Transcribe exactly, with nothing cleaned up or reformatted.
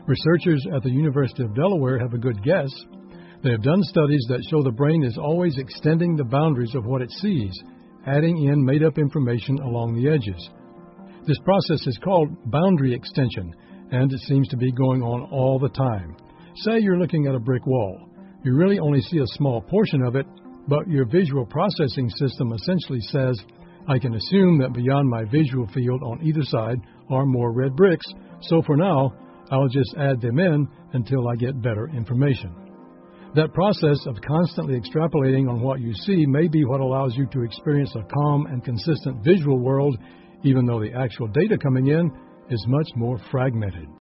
Researchers at the University of Delaware have a good guess. They have done studies that show the brain is always extending the boundaries of what it sees, adding in made-up information along the edges. This process is called boundary extension, and it seems to be going on all the time. Say you're looking at a brick wall. You really only see a small portion of it, but your visual processing system essentially says, I can assume that beyond my visual field on either side are more red bricks, so for now, I'll just add them in until I get better information. That process of constantly extrapolating on what you see may be what allows you to experience a calm and consistent visual world, even though the actual data coming in is much more fragmented.